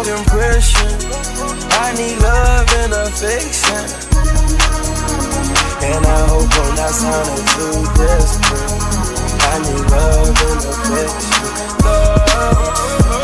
first impression. I need love and affection, and I hope I'm not sounding too desperate. I need love and affection, love.